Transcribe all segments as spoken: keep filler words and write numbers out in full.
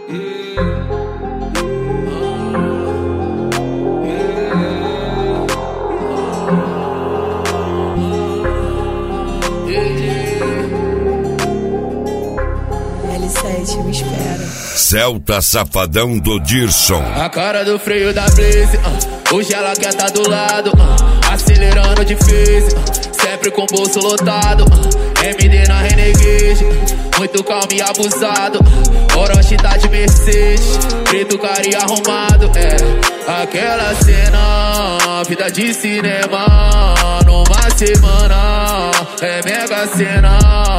L sete, me espera. Celta Safadão do Dirson. A cara do freio da Blaze, uh, hoje ela quer tá do lado, uh, acelerando difícil, uh, sempre com o bolso lotado, uh, M D na Renegade, uh, muito calmo e abusado, uh, Orochi tá de Mercedes, preto cara e arrumado, é aquela cena, vida de cinema, numa semana, é mega cena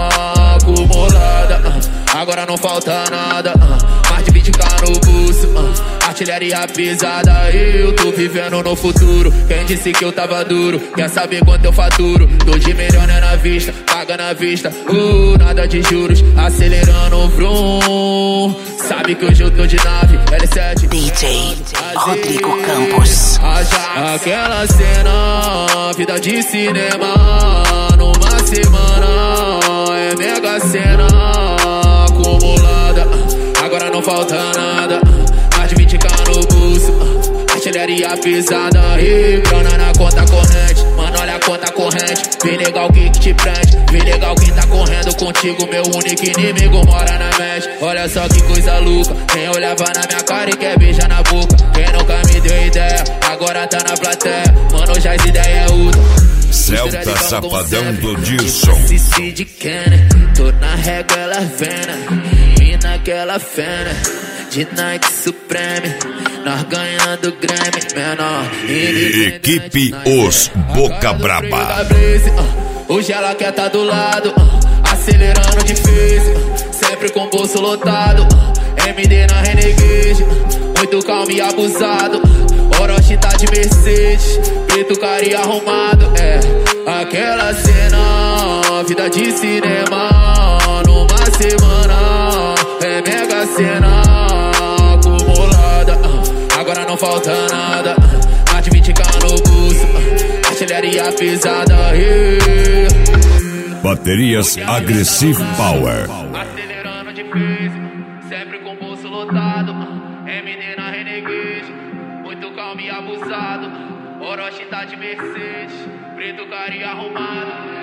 acumulada, uh, agora não falta nada, uh, mais de vinte k no bolso, uh, artilharia pesada, eu tô vivendo no futuro. Quem disse que eu tava duro, quer saber quanto eu faturo? Tô de melhor né, na vista, paga na vista, uh, nada de juros, acelerando o vrum. Sabe que hoje eu tô de nave, L sete D J Rodrigo Campos. Aquela cena, vida de cinema, numa semana, é mega cena acumulada, agora não falta nada, mais de vinte k no bolso, artilharia pesada, e grana na conta corrente, mano olha a conta corrente, vem legal quem que te prende, vem legal quem tá correndo contigo, meu único inimigo mora na mente, olha só que coisa louca, quem olhava na minha cara e quer beijar na boca, quem nunca me deu ideia, agora tá na plateia, mano já as ideias é outra. Celta Safadão do Dirson. Cici de Kenner, tô na régua ela vena, e naquela fena, de Nike Supreme, nós ganhando Grammy, menor. Equipe Os Boca Braba. Hoje ela quer tá do lado, acelerando difícil, sempre com o bolso lotado, M D na Renegade, muito calmo e abusado, Orochi tá de Mercedes, preto cara e arrumado, é aquela cena, vida de cinema, numa semana, é mega cena acumulada, agora não falta nada, mais de vinte k no bolso, artilharia pesada, yeah. Baterias Aggressive Power. Acelerando difícil, sempre com o bolso lotado, M D na Renegade, muito calmo e abusado, Orochi tá de Mercedes, preto cara e arrumado.